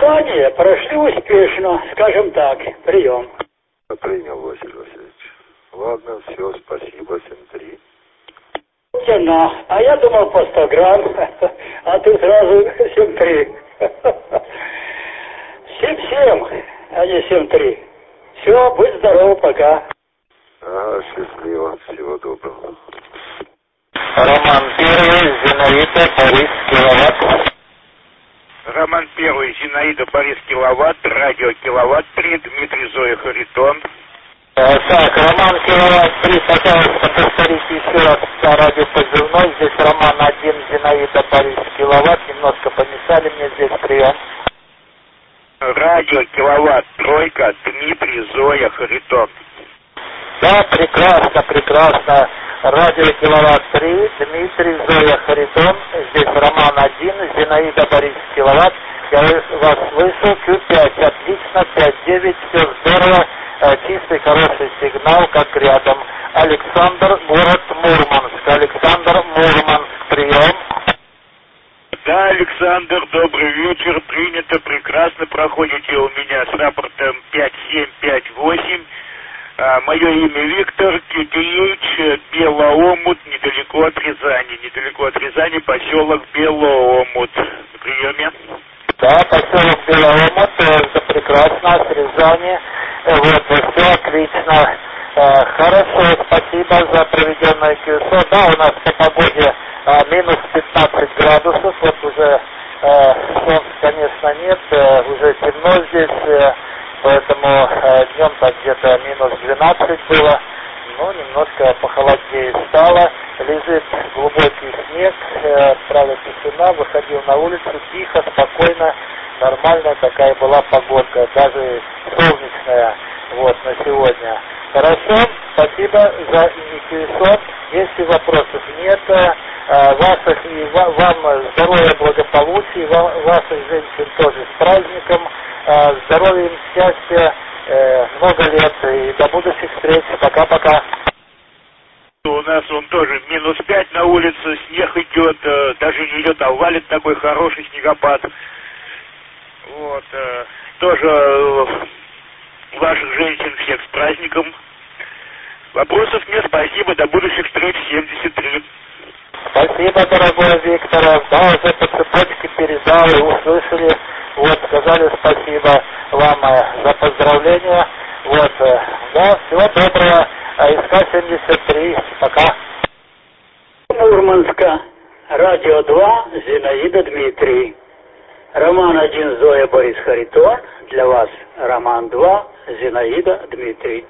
Испытания прошли успешно, скажем так. Прием. Принял, Василий Васильевич. Ладно, все, спасибо, 7-3. Тяна. А я думал по 100 грамм, а ты сразу 7-3. 7-7, а не 7-3. Все, будь здоров, пока. Ага, счастливо, всего доброго. Роман Первый, Зинаида, Борис, Киловатт. Роман Первый, Зинаида, Борис, Киловатт, радио Киловатт 3, Дмитрий, Зоя, Харитон. Так, Роман Киловатт 3, пожалуйста, повторите еще раз радиопозывной. Здесь Роман 1, Зинаида, Борис, Киловатт. Немножко помешали мне здесь, прием. Радио Киловатт, тройка, Дмитрий, Зоя, Харитон. Да, прекрасно, прекрасно. Радио Киловатт 3, Дмитрий, Зоя, Харитон. Здесь Роман 1, Зинаида, Борис, Киловатт. Я вас слышу. Q5, отлично, 5-9, все здорово. Чистый, хороший сигнал, как рядом. Александр, город Мурманск. Александр, Мурманск, прием. Да, Александр, добрый вечер. Принято, прекрасно проходите у меня с рапортом 5758. Мое имя Виктор, QTH, Белоомут, недалеко от Рязани. Недалеко от Рязани, поселок Белоомут. На приеме. Да, поселок Белоомут, это прекрасно, с Рязани. Вот, все отлично. Хорошо, спасибо за проведенное КСО. Да, у нас по погоде минус 15 градусов. Вот уже солнца, конечно, нет, уже темно здесь. Поэтому днем так где-то минус 12 было, ну, немножко похолоднее стало, лежит глубокий снег, правда тишина, выходил на улицу, тихо, спокойно, нормальная такая была погодка, даже солнечная, вот, на сегодня. Хорошо, спасибо за инициативу. Если вопросов нет, ваших и вам здоровья, благополучия, ваших женщин тоже с праздником, здоровья им, счастья, много лет и до будущих встреч. Пока-пока. У нас он тоже минус 5 на улице, снег идет, даже не идет, а валит такой хороший снегопад. Вот, тоже ваших женщин всех с праздником. Вопросов нет, спасибо, до будущих встреч, 73. Спасибо, дорогой Виктор. Да, уже по цепочке передал и услышали. Вот, сказали спасибо вам за поздравления. Вот, да, всего доброго. СК-73. Пока. Мурманска. Радио 2, Зинаида, Дмитрий. Роман 1, Зоя, Борис, Харитон. Для вас Роман 2, Зинаида, Дмитрий.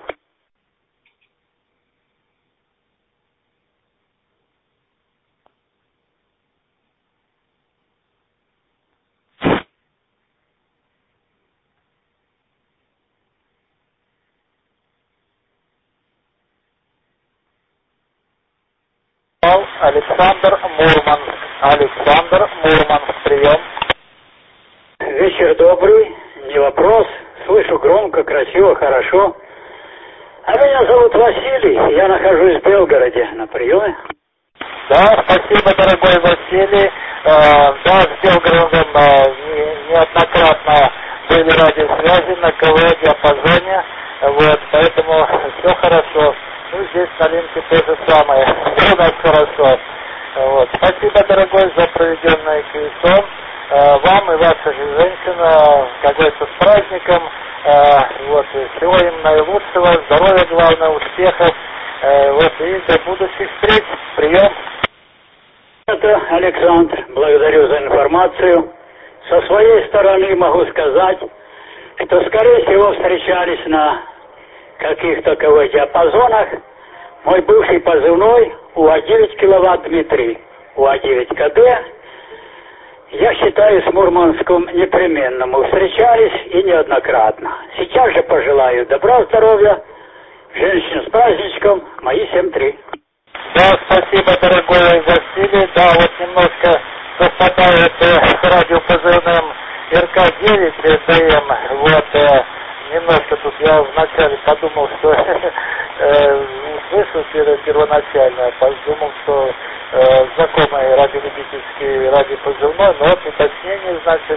Александр Мурманск. Александр Мурманск, прием. Вечер добрый, не вопрос. Слышу громко, красиво, хорошо. А меня зовут Василий, я нахожусь в Белгороде на приеме. Да, спасибо, дорогой Василий. Да, с Белгородом неоднократно были радиосвязи на КВ-диапазоне. Вот, поэтому все хорошо. Ну, здесь на Линке то же самое. Все у нас хорошо. Вот. Спасибо, дорогой, за проведенное КСО. Вам и ваших женщин, как говорится, с праздником. Вот, всего им наилучшего, здоровья, главное, успехов. Вот, и до будущих встреч. Прием. Это Александр. Благодарю за информацию. Со своей стороны могу сказать, что, скорее всего, встречались на каких-то КВ-диапазонах. Мой бывший позывной УА-9 киловатт Дмитрий, УА-9 КД. Я считаю, с Мурманском непременно мы встречались и неоднократно. Сейчас же пожелаю добра, здоровья, женщин с праздничком, мои 7-3. Да, спасибо, дорогой Василий. Да, вот немножко совпадает с радиопозывным РК-9 ДМ. Вот, немножко тут я вначале подумал, что услышал первоначально, подумал, что знакомый радиолюбительский радиопозывной, но вот уточнение, значит,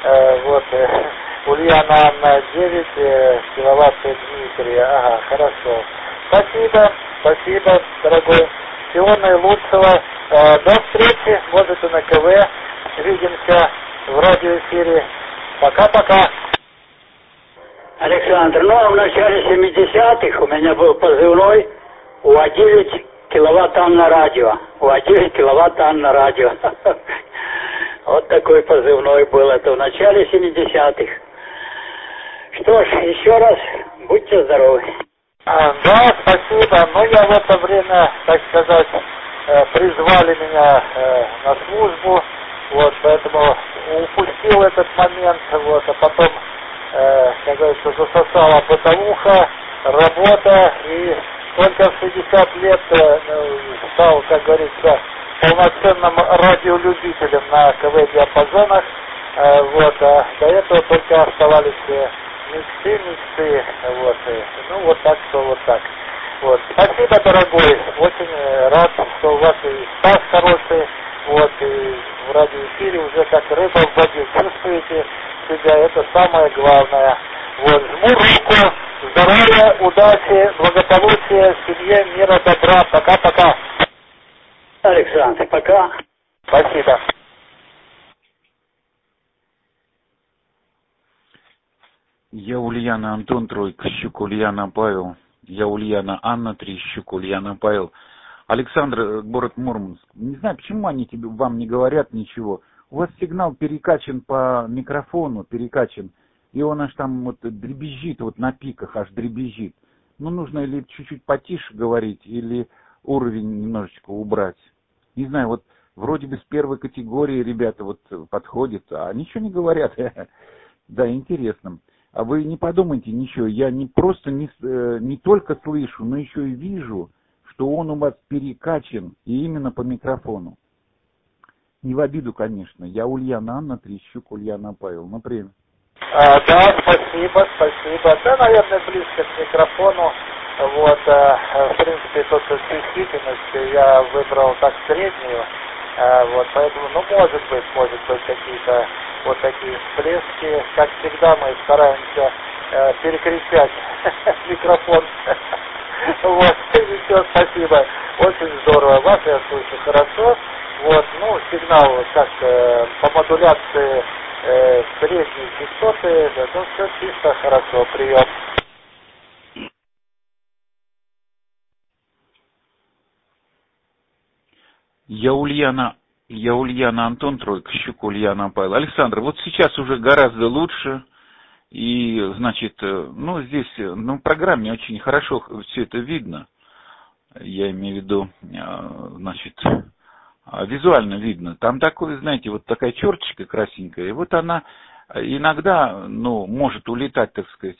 Вот, Ульяна Анна 9, киловатт Дмитрий. Ага, хорошо. Спасибо, дорогой. Всего наилучшего. До встречи, может и на КВ. Видимся в радиоэфире. Пока-пока. Александр, ну а в начале 70-х у меня был позывной УА-9 киловатт на радио. УА-9 киловатт на радио. Вот такой позывной был. Это в начале 70-х. Что ж, еще раз, будьте здоровы. Да, спасибо. Но я в это время, так сказать, призвали меня на службу. Вот, поэтому упустил этот момент. Вот, а потом, как говорится, засосала бытовуха, работа. И только в 60 лет стал, как говорится, полноценным радиолюбителем на КВ-диапазонах. Вот, а до этого только оставались мечты, вот, ну вот так, что вот так. Вот, спасибо, дорогой, очень рад, что у вас и стаж хороший, вот, и в радиоэфире уже как рыба в воде чувствуете себя, это самое главное. Вот, жму руку, здоровья, удачи, благополучия, семье, мира, добра, пока-пока. Александр, пока. Спасибо. Я Ульяна Антон Тройка, Щук Ульяна Павел. Я Ульяна Анна Трещук, Ульяна Павел. Александр, город Мурманск. Не знаю, почему они вам не говорят ничего. У вас сигнал перекачан по микрофону, перекачан. И он аж там вот дребезжит, вот на пиках аж дребезжит. Ну, нужно или чуть-чуть потише говорить, или уровень немножечко убрать. Не знаю, вот вроде бы с первой категории ребята вот подходят, а ничего не говорят. Да, интересно. А вы не подумайте ничего, я не только слышу, но еще и вижу, что он у вас перекачан, и именно по микрофону. Не в обиду, конечно. Я Ульяна Анна Трещук, Ульяна Павел. Например. Да, спасибо. Да, наверное, близко к микрофону. Вот, в принципе, тут чувствительность я выбрал так среднюю. Вот, поэтому, ну, может быть, какие-то вот такие всплески. Как всегда, мы стараемся перекричать микрофон. Вот, еще спасибо. Очень здорово. Вас я слышу хорошо. Вот, ну, сигнал как по модуляции средней частоты, да, ну, все чисто, хорошо, прием. Я Ульяна Антон Тройка, Щук Ульяна Павел. Александр, вот сейчас уже гораздо лучше. И, значит, ну, здесь, ну, в программе очень хорошо все это видно. Я имею в виду, значит, визуально видно. Там такое, знаете, вот такая черточка красненькая. И вот она иногда, ну, может улетать, так сказать,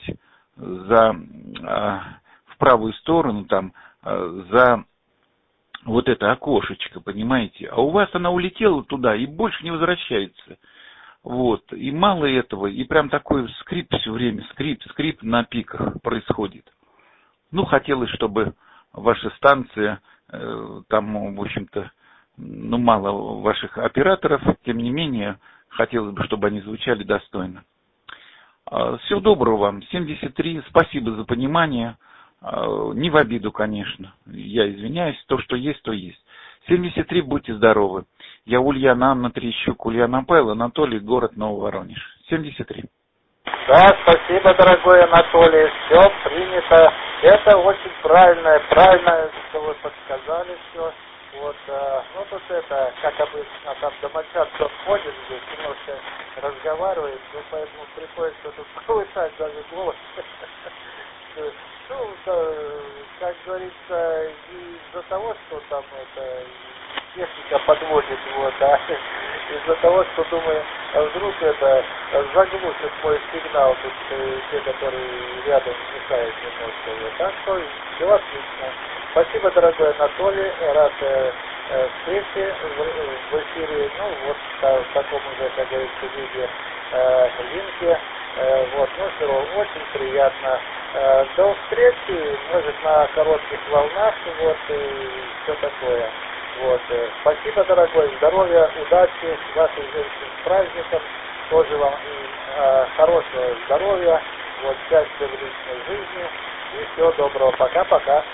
в правую сторону, там, за вот это окошечко, понимаете. А у вас она улетела туда и больше не возвращается. Вот. И мало этого, и прям такой скрип все время, скрип на пиках происходит. Ну, хотелось, чтобы ваша станция, там, в общем-то, ну, мало ваших операторов, тем не менее, хотелось бы, чтобы они звучали достойно. Всего доброго вам. 73, спасибо за понимание. Не в обиду, конечно. Я извиняюсь, то, что есть, то есть. 73, будьте здоровы. Я Ульяна Анна Трещук, Ульяна Павел, Анатолий, город Нововоронеж. 73. Да, спасибо, дорогой Анатолий, все принято. Это очень правильно, что вы подсказали все. Вот, ну тут это, как обычно, там домочадцы ходит здесь, немножко разговаривает, ну поэтому приходится тут повышать даже голос. Ну, как говорится, из-за того, что там это техника подводит его, да, из-за того, что думаю, вдруг это заглушит мой сигнал, тут те, которые рядом мешают немножко. Вот. Так что все отлично. Спасибо, дорогой Анатолий, рад встрече в эфире, ну вот в таком уже, как говорится, виде линке. Вот, ну все равно очень приятно. До встречи, может, на коротких волнах, вот, и все такое. Вот, спасибо, дорогой, здоровья, удачи, вашей женщине с праздником, тоже вам и хорошего здоровья, вот счастья в личной жизни и всего доброго. Пока-пока.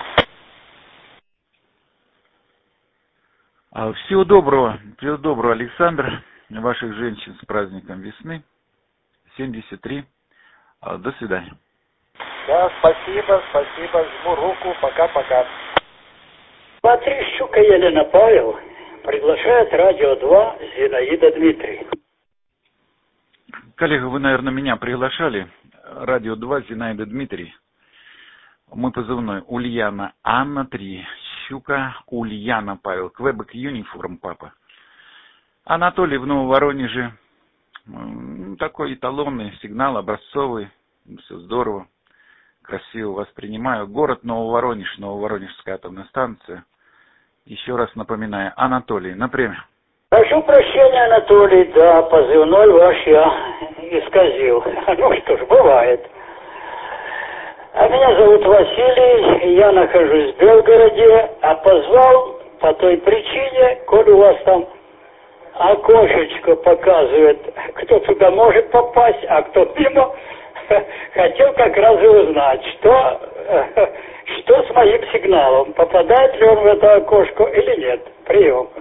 Всего доброго, Александр, ваших женщин с праздником весны, 73, до свидания. Да, спасибо, жму руку, пока-пока. Смотри, Щука Елена Павел приглашает Радио 2 Зинаида Дмитрий. Коллега, вы, наверное, меня приглашали. Радио 2 Зинаида Дмитрий. Мой позывной Ульяна Анна 3. Щука Ульяна Павел. Квебек Юниформ папа. Анатолий в Нововоронеже. Такой эталонный сигнал, образцовый. Все здорово. Красиво воспринимаю. Город Нововоронеж, Нововоронежская атомная станция. Еще раз напоминаю, Анатолий, например. Прошу прощения, Анатолий, да, позывной ваш я исказил. Ну что ж, бывает. А меня зовут Василий, я нахожусь в Белгороде, а позвал по той причине, коль у вас там окошечко показывает, кто туда может попасть, а кто мимо. Хотел как раз и узнать, что с моим сигналом, попадает ли он в это окошко или нет. Прием.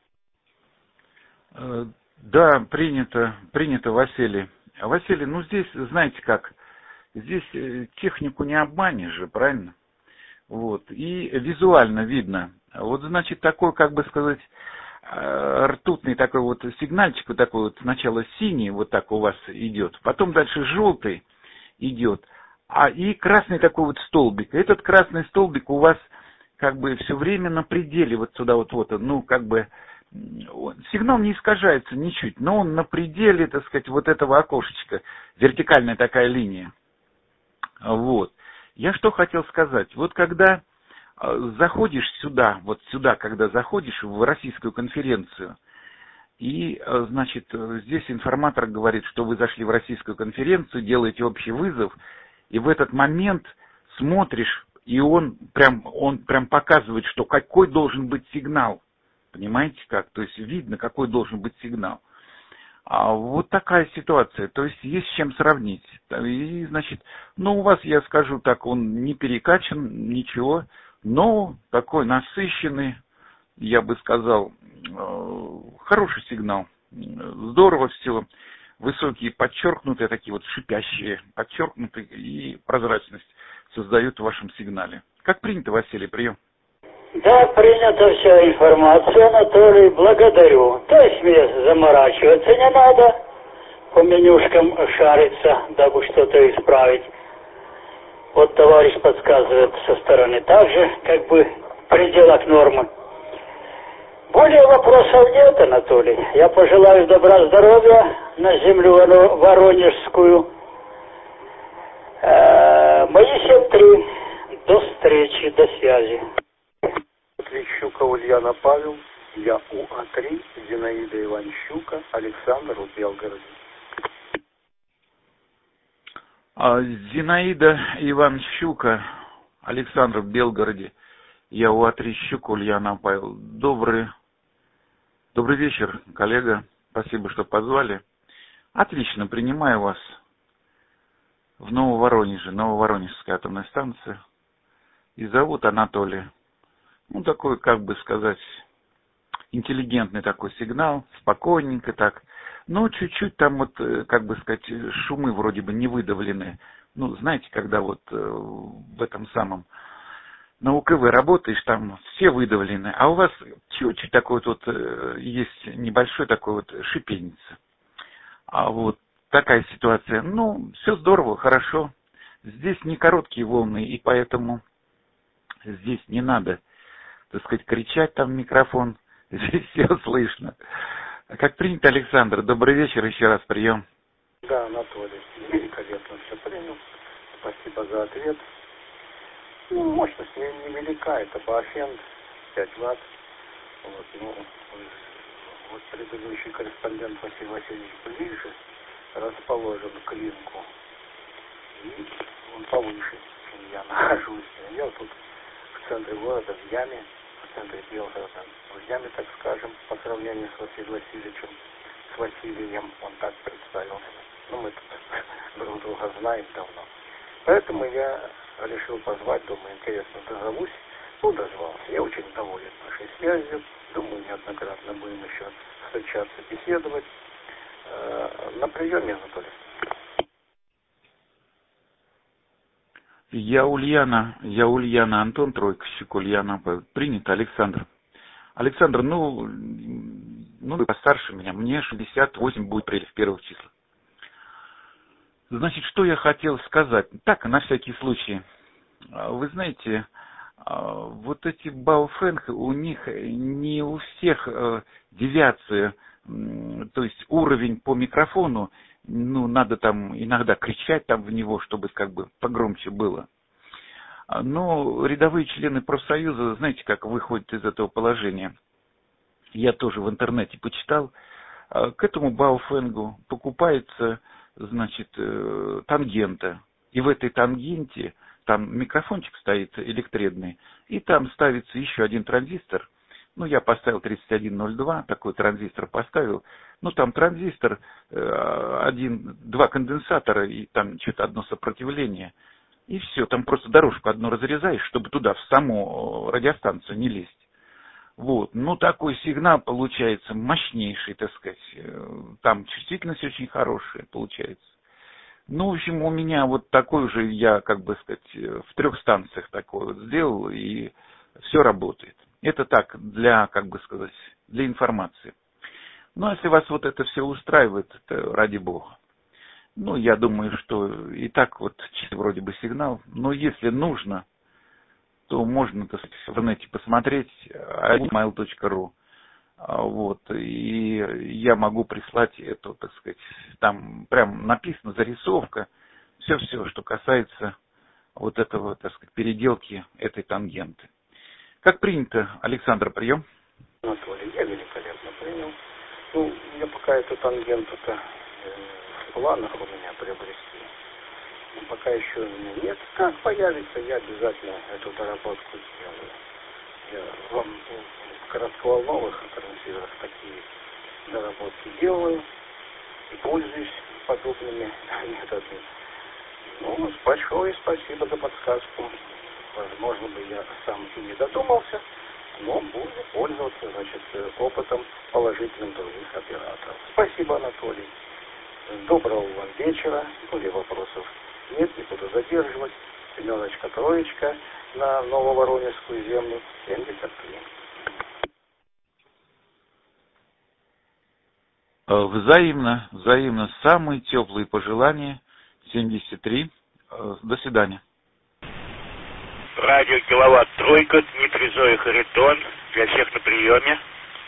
Да, принято, Василий. Василий, ну здесь, знаете как, здесь технику не обманешь же, правильно? Вот, и визуально видно. Вот, значит, такой, как бы сказать, ртутный такой вот сигнальчик, вот такой вот сначала синий, вот так у вас идет, потом дальше желтый идет, и красный такой вот столбик. Этот красный столбик у вас как бы все время на пределе, вот сюда вот, ну, как бы, сигнал не искажается ничуть, но он на пределе, так сказать, вот этого окошечка, вертикальная такая линия. Вот. Я что хотел сказать, вот когда заходишь сюда, когда заходишь в российскую конференцию, и, значит, здесь информатор говорит, что вы зашли в российскую конференцию, делаете общий вызов, и в этот момент смотришь, и он прям показывает, что какой должен быть сигнал. Понимаете как? То есть видно, какой должен быть сигнал. Вот такая ситуация. То есть есть с чем сравнить. И, значит, у вас, я скажу так, он не перекачан, ничего, но такой насыщенный, я бы сказал, хороший сигнал. Здорово все. Высокие, подчеркнутые, такие вот шипящие, подчеркнутые, и прозрачность создают в вашем сигнале. Как принято, Василий, прием? Да, принята вся информация, Анатолий, благодарю. То есть мне заморачиваться не надо, по менюшкам шариться, дабы что-то исправить. Вот товарищ подсказывает со стороны также, как бы, в пределах нормы. Более вопросов нет, Анатолий. Я пожелаю добра, здоровья на землю Воронежскую. Мои 7-3. До встречи, до связи. Щука Ульяна Павел, я УА-3, Зинаида Иванщука, Александр в Белгороде. Зинаида Иванщука, Александр в Белгороде, я УА-3 Щука Ульяна Павел. Добрый вечер, коллега, спасибо, что позвали. Отлично, принимаю вас в Нововоронеже, Нововоронежская атомная станция. И зовут Анатолий. Такой, как бы сказать, интеллигентный такой сигнал, спокойненько так. Но чуть-чуть там вот, как бы сказать, шумы вроде бы не выдавлены. Знаете, когда вот в этом самом, на УКВ работаешь, там все выдавлены, а у вас чуть-чуть такой вот есть небольшой такой вот шипеница. Вот такая ситуация. Все здорово, хорошо. Здесь не короткие волны, и поэтому здесь не надо, так сказать, кричать там в микрофон. Здесь все слышно. Как принято, Александр, добрый вечер, еще раз прием. Да, Анатолий, великолепно все принял. Спасибо за ответ. Мощность невелика, это Баофент, 5 Вт. Вот предыдущий корреспондент Василий Васильевич ближе расположен к линку. И он повыше, чем я нахожусь. Я вот тут в центре города, в яме, в центре Белгорода, в яме, так скажем, по сравнению с Василием Васильевичем, с Василием, он так представился. друга знаем давно. Поэтому я решил позвать, думаю, интересно, дозовусь. Ну, дозвался. Я очень доволен нашей связью. Думаю, неоднократно будем еще встречаться, беседовать. На приеме, Анатолий. Я Ульяна, Антон, тройка, Ульяна, принято, Александр. Александр, ну, вы постарше меня, мне 68 будет в первых числах. Значит, что я хотел сказать? Так, на всякий случай. Вы знаете, вот эти Baofeng, у них не у всех девиация, то есть уровень по микрофону, ну, надо там иногда кричать там в него, чтобы как бы погромче было. Но рядовые члены профсоюза, знаете, как выходят из этого положения. Я тоже в интернете почитал. К этому Baofeng покупается, значит, тангента. И в этой тангенте там микрофончик стоит электредный, и там ставится еще один транзистор. Ну, я поставил 3102, такой транзистор поставил. Ну, там транзистор, два конденсатора и там что-то одно сопротивление. И все, там просто дорожку одну разрезаешь, чтобы туда, в саму радиостанцию не лезть. Вот, ну, такой сигнал получается мощнейший, так сказать. Там чувствительность очень хорошая получается. Ну, в общем, у меня вот такой же, я, как бы сказать, в 3 станциях такой вот сделал, и все работает. Это так, для, как бы сказать, для информации. Ну, если вас вот это все устраивает, это ради бога. Ну, я думаю, что и так вот вроде бы сигнал, но если нужно, то можно, так сказать, в интернете посмотреть mail.ru. Вот, и я могу прислать эту, так сказать, там прям написано, зарисовка, все, что касается вот этого, так сказать, переделки этой тангенты. Как принято, Александр, прием? Анатолий, я великолепно принял. Ну, я пока эту тангенту-то в планах у меня приобрести. Но пока еще у меня нет. Как появится, я обязательно эту доработку сделаю. Я вам в коротковолновых трансиверах такие доработки делаю и пользуюсь подобными методами. Ну, большое спасибо за подсказку. Возможно бы я сам и не додумался, но буду пользоваться, значит, опытом положительным других операторов. Спасибо, Анатолий. Доброго вам вечера. Более вопросов нет, не буду задерживать. Семерочка, троечка на Нововоронежскую землю, 73. Взаимно. Самые теплые пожелания. 73. До свидания. Радио Киловатт Тройка, Дмитрий, Зоя, Харитон. Для всех на приеме.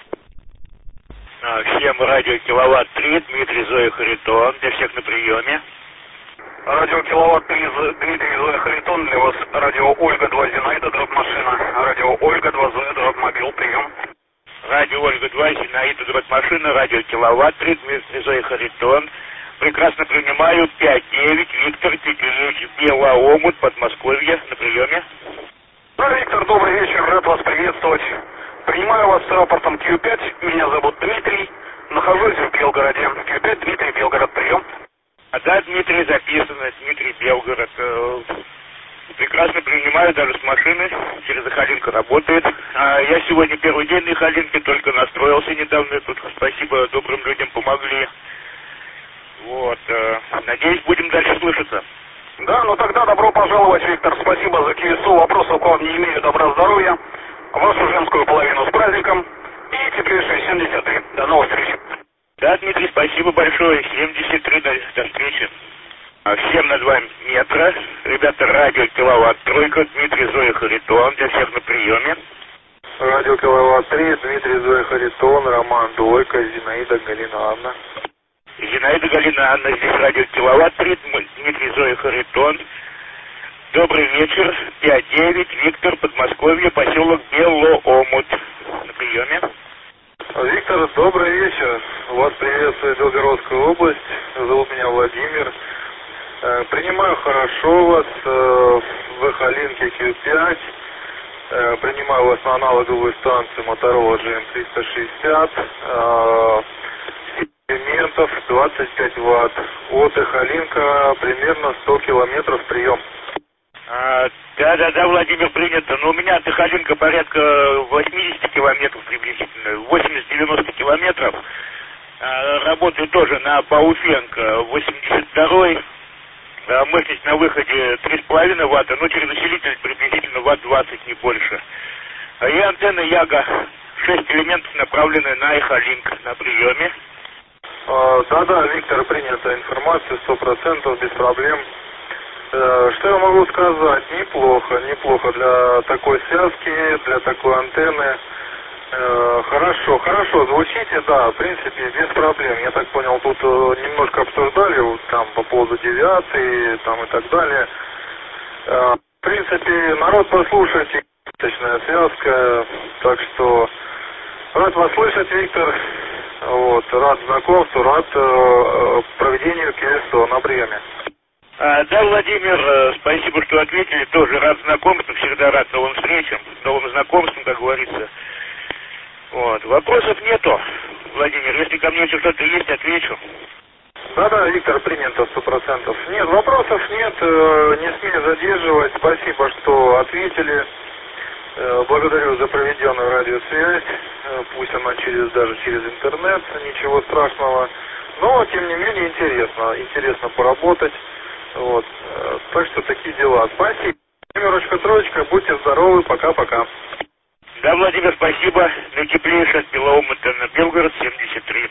Всем радио Киловатт 3, Дмитрий, Зоя, Харитон. Для всех на приеме. Радио Киловатт 3, Дмитрий, Зоя, Харитон. Для вас радио Ольга 2, Зинаида, дробь машина. Радио Ольга 2, Зоя, дробь мобил, прием. Радио Ольга 2, Зинаида, дробь машина. Радио Киловатт 3, Дмитрий, Зоя, Харитон. Прекрасно принимаю. 5-9, Виктор, Текелевич, Белоомут, Подмосковье, на приеме. Да, Виктор, добрый вечер, рад вас приветствовать. Принимаю вас с рапортом Q5, меня зовут Дмитрий, нахожусь в Белгороде. Q5, Дмитрий, Белгород, прием. Да, Дмитрий, записано, Дмитрий, Белгород. Прекрасно принимаю, даже с машины, через Ихалинку работает. Я сегодня первый день на Ихалинке, только настроился недавно, тут спасибо, добрым людям помогли. Вот, надеюсь, будем дальше слышаться. Да, ну тогда добро пожаловать, Виктор, спасибо за КСУ, вопросов к вам не имею, добра здоровья, вашу женскую половину с праздником и теплейшие 73. До новых встреч. Да, Дмитрий, спасибо большое, 73, до встречи. Всем на 2 метра, ребята, радио Киловатт Тройка, Дмитрий, Зоя, Харитон, для всех на приеме. Радио Киловатт 3, Дмитрий, Зоя, Харитон, Роман, Двойка, Зинаида, Галина, Анна. Зинаида, Галина, Анна, здесь радио Киловатт 3, Дмитрий, Зоя, Харитон. Добрый вечер, 5-9, Виктор, Подмосковье, поселок Белоомут. На приеме. Виктор, добрый вечер. Вас приветствует Белгородская область. Зовут меня Владимир. Принимаю хорошо вас в Ихалинке Q5. Принимаю вас на аналоговую станцию Motorola GM360. Ментов 25 ватт. От Эхолинка примерно 100 километров прием. Да, Владимир, принято. Но у меня от Эхолинка порядка 80 километров приблизительно, 80-90 километров. Работаю тоже на Пауфенко 82-й. Мощность на выходе 3,5 ватта, но через усилитель приблизительно ватт 20, не больше. И антенна Яга 6 элементов, направлены на Эхолинк на приеме. Да, Виктор, принята информация, 100%, без проблем. Что я могу сказать? Неплохо для такой связки, для такой антенны. Хорошо звучите, да, в принципе, без проблем. Я так понял, тут немножко обсуждали, вот, там, по поводу 9 там, и так далее. В принципе, народ послушает, точная связка, так что рад вас слышать, Виктор. Вот, рад знакомству, рад проведению КСО на приеме. Да, Владимир, спасибо, что ответили. Тоже рад знакомству, всегда рад новым встречам, новым знакомствам, как говорится. Вот, вопросов нету, Владимир. Если ко мне еще что-то есть, отвечу. Да, Виктор, принято 100%. Нет, вопросов нет, не смею задерживать. Спасибо, что ответили. Благодарю за проведенную радиосвязь. Пусть она даже через интернет, ничего страшного. Но, тем не менее, интересно поработать. Вот. Так что такие дела. Спасибо. Семерочка, троечка, будьте здоровы, пока-пока. Да, Владимир, спасибо. Наитеплейший от Белоумыта на Белгород, 73.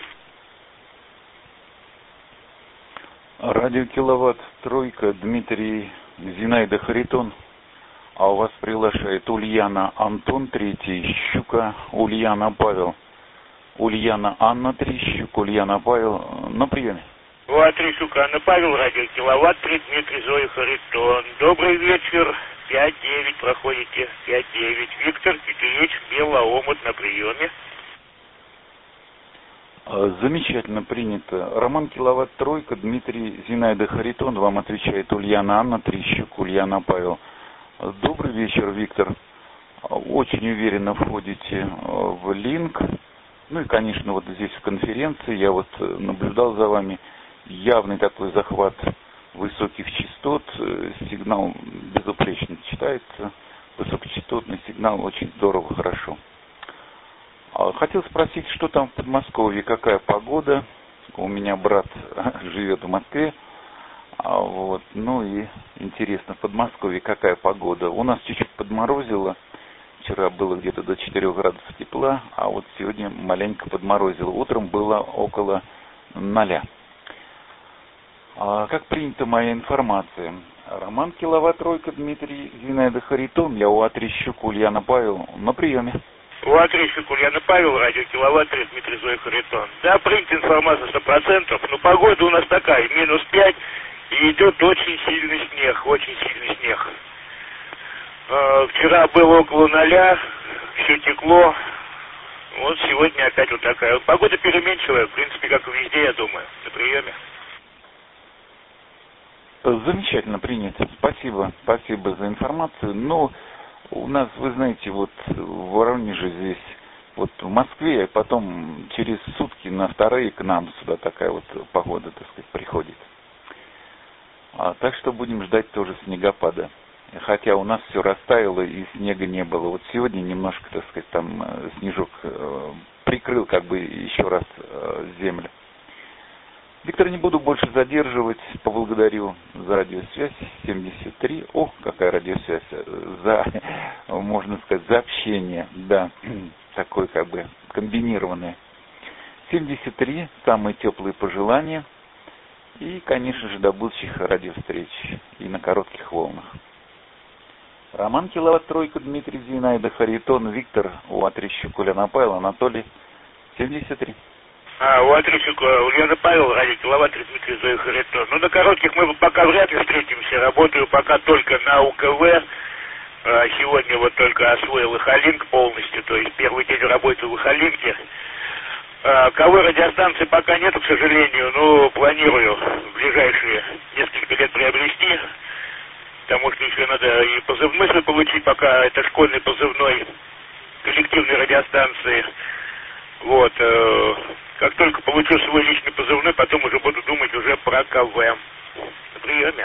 Радио Киловатт, тройка, Дмитрий, Зинаида Харитон. А у вас приглашает Ульяна Антон, 3, Щука, Ульяна Павел. Ульяна Анна, 3, Щука, Ульяна Павел. На приеме. 2-3, Щука, Анна Павел, радио Киловатт, 3, Дмитрий, Зоя Харитон. Добрый вечер. 5-9 проходите, 5-9. Виктор, Петрич, Белоомут на приеме. Замечательно принято. Роман Киловатт, тройка, Дмитрий, Зинаида Харитон. Вам отвечает Ульяна Анна, 3, Щука, Ульяна Павел. Добрый вечер, Виктор. Очень уверенно входите в линк. Ну и, конечно, вот здесь в конференции я вот наблюдал за вами. Явный такой захват высоких частот, сигнал безупречно читается, высокочастотный сигнал очень здорово, хорошо. Хотел спросить, что там в Подмосковье, какая погода? У меня брат живет в Москве, вот, ну и интересно, в Подмосковье какая погода? У нас чуть-чуть подморозило, вчера было где-то до 4 градусов тепла, а вот сегодня маленько подморозило, утром было около 0. Как принята моя информация? Роман Киловатт, тройка, Дмитрий, Зинаида Харитон, я УА-3 Щука, Ульяна Павел, на приеме. УА-3 Щука, Ульяна Павел, радио Киловатт, 3, Дмитрий, Зоя Харитон. Да, принята информация 100%, но погода у нас такая, -5, и идет очень сильный снег. Вчера было около 0, все текло, вот сегодня опять вот такая. Погода переменчивая, в принципе, как и везде, я думаю, на приеме. Замечательно принято. Спасибо за информацию. Но у нас, вы знаете, вот в Воронеже здесь, вот в Москве, а потом через сутки на 2 к нам сюда такая вот погода, так сказать, приходит. Так что будем ждать тоже снегопада. Хотя у нас все растаяло и снега не было. Вот сегодня немножко, так сказать, там снежок прикрыл как бы еще раз землю. Виктор, не буду больше задерживать, поблагодарю за радиосвязь 73. О, какая радиосвязь, можно сказать, за общение, да, такое как бы комбинированное. 73, самые теплые пожелания и, конечно же, до будущих радиовстреч и на коротких волнах. Роман Киловатт, тройка, Дмитрий, Зинаида Харитон, Виктор, УА-3 Щука, Ульяна Павел, Анатолий, 73. УА-3 Щука, Ульяна Павел, радио Киловатт, 3, Дмитрий, Зоя Харитон. Ну, на коротких мы пока вряд ли встретимся, работаю пока только на УКВ. Сегодня вот только освоил Эхолинк полностью, то есть первый день работы в Эхолинке. КВ радиостанции пока нету, к сожалению, но планирую в ближайшие несколько лет приобрести. Потому что еще надо и позывной свой получить, пока это школьный позывной коллективной радиостанции. Вот. Как только получу про КВ. На приеме.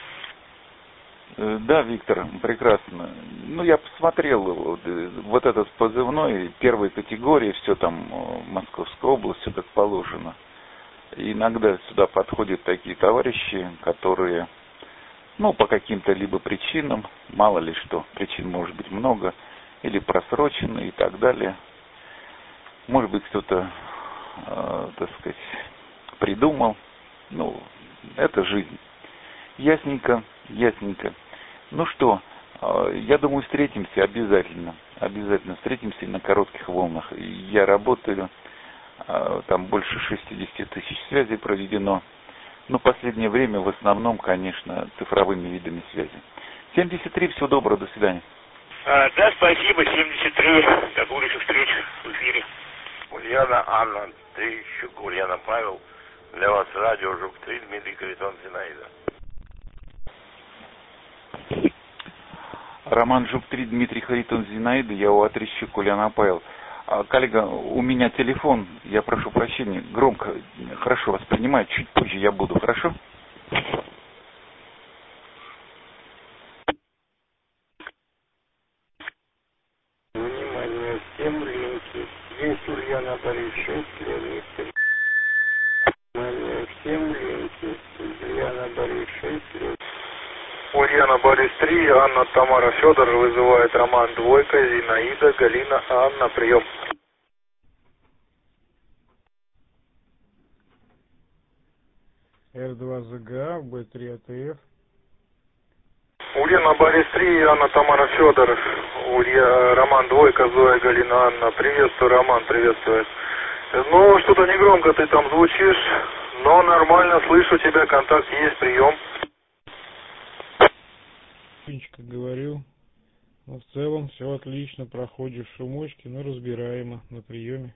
Да, Виктор, прекрасно. Ну, я посмотрел вот этот позывной первой категории, все там Московская область, все как положено. И иногда сюда подходят такие товарищи, которые, ну, по каким-то либо причинам, мало ли что, причин может быть много, или просрочены и так далее. Может быть, кто-то, так сказать, придумал. Ну, это жизнь. Ясненько, ясненько. Ну что, я думаю, встретимся обязательно. Обязательно встретимся на коротких волнах. Я работаю, там больше 60 тысяч связей проведено. Но в последнее время в основном, конечно, цифровыми видами связи. 73, всего доброго, до свидания. Да, спасибо, 73. До будущих встреч в эфире. Ульяна Анна, 3 Щук, Ульяна Павел. Для вас радио Жук-3, Дмитрий Харитон, Зинаида. Роман Жук-3, Дмитрий Харитон, Зинаида, я у Щук, Ульяна Павел. Коллега, у меня телефон, я прошу прощения, громко, хорошо воспринимаю, чуть позже я буду, хорошо? Внимание, всем линки. Здесь Ульяна Борис 6, Леонид 3. Внимание, всем линки. Ульяна Борис 6, Леонид. Ульяна Борис 3, Анна Тамара Федор вызывает Роман 2, Зинаида, Галина, Анна, прием. Р2ЗГА, Б3 АТФ. Ульяна Борис 3, Анна Тамара Федор, Роман 2, Зоя, Галина, Анна. Приветствую, Роман, приветствую. Ну, что-то негромко ты там звучишь, но нормально, слышу тебя, контакт есть, прием. Как говорю, но в целом все отлично, проходишь шумочки, но разбираемо на приеме.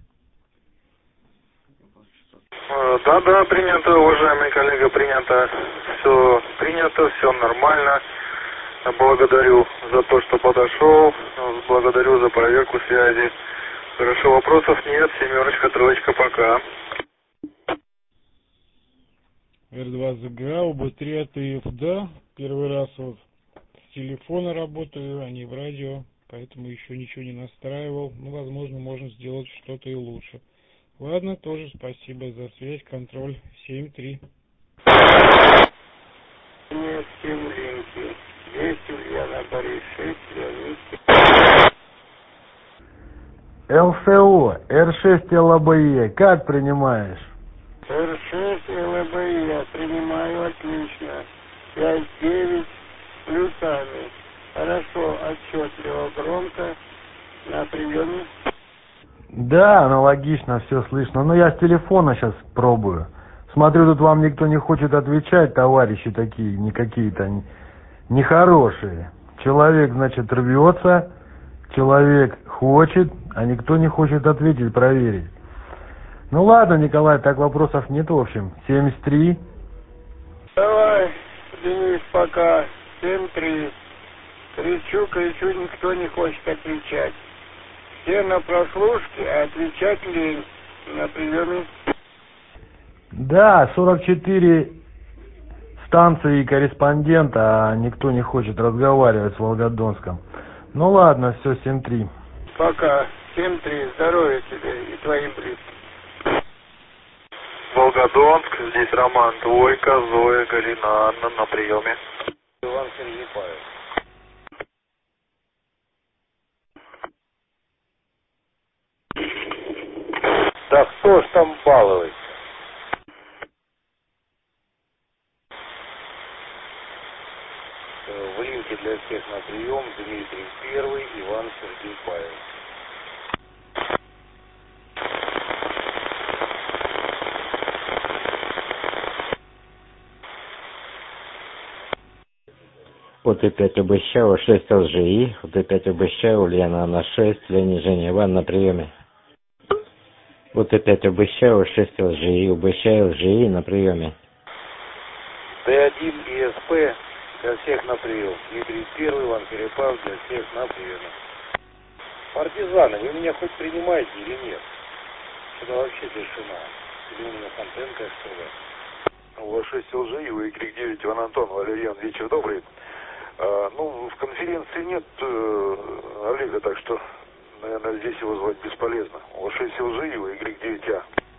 Да, принято, уважаемый коллега, принято. Все принято, все нормально. Благодарю за то, что подошел. Благодарю за проверку связи. Хорошо, вопросов нет. 7, 3, пока. Р2ЗГА, УБ3 АТФ, да. Первый раз вот с телефона работаю, а не в радио, поэтому еще ничего не настраивал. Ну, возможно, можно сделать что-то и лучше. Ладно, тоже спасибо за связь, контроль 7-3. Нет, всем линки. Здесь Ульяна Борис 6, Леонид 3. ЛСО, Р6 ЛАБЕ, как принимаешь? Р6 ЛБЕ, принимаю отлично. 5-9 с плюсами. Хорошо, отчетливо, громко. На приеме. Да, аналогично, все слышно. Но я с телефона сейчас пробую. Смотрю, тут вам никто не хочет отвечать, товарищи такие, не какие-то нехорошие. Человек, значит, рвется, человек хочет, а никто не хочет ответить, проверить. Ну ладно, Николай, так вопросов нет, в общем. 73. Давай, Денис, пока. 7-3. Кричу, никто не хочет отвечать. Все на прослушке, а отвечать лень. На приеме. Да, 44 станции корреспондента, а никто не хочет разговаривать с Волгодонском. Ну ладно, все, 7-3. Пока. 7-3. Здоровья тебе и твоим близким. Волгодонск, здесь Роман 2, Зоя, Галина, Анна, на приеме. Иван Сергей Павел. Да кто ж там балуется? В линке для всех на прием Дмитрий 1, Иван Сергей Павел. УТ5 Обыщаева, 6 ЛЖИ, УТ5 Обыщаева, Ульяна Анна 6, Леонид Женя Иван на приеме. УТ5 Обыщаева, 6 ЛЖИ, Обыщаева, ЛЖИ на приеме. Т1 ИСП для всех на прием. Дмитрий 1, Иван Перепав для всех на приеме. Партизаны, вы меня хоть принимаете или нет? Что-то вообще тишина. Или у меня контент, что ли? 6 ЛЖИ, Y9 Иван Антон, Валерьян, вечер добрый. Ну, в конференции нет Олега, так что, наверное, здесь его звать бесполезно. У 6 ЛЖИ, Y9А.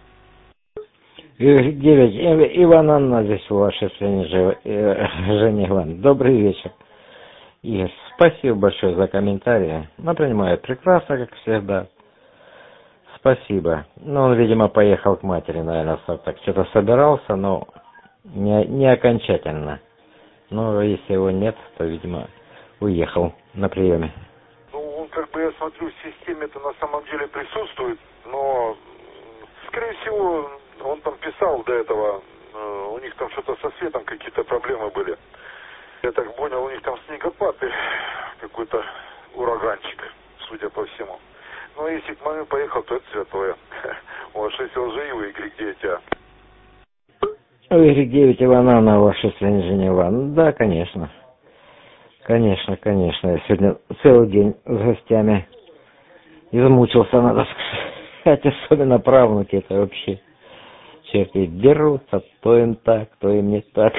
Y9, Иван Анна здесь ваше Женя Иван. Добрый вечер. Игорь, спасибо большое за комментарии. Ну, принимаю прекрасно, как всегда. Спасибо. Ну, он, видимо, поехал к матери, наверное, так что-то собирался, но не окончательно. Но если его нет, то, видимо, уехал на приеме. Ну, он, как бы, я смотрю, в системе-то на самом деле присутствует, но, скорее всего, он там писал до этого, у них там что-то со светом, какие-то проблемы были. Я так понял, у них там снегопад и какой-то ураганчик, судя по всему. Но если к маме поехал, то это святое. У вас 6 ЛЖИ, у Y9А. Y9 Ивана на вашей Женя Иван. Да, конечно. Конечно. Я сегодня целый день с гостями измучился, надо сказать. Особенно правнуки, это вообще черти дерутся, то им так, то им не так.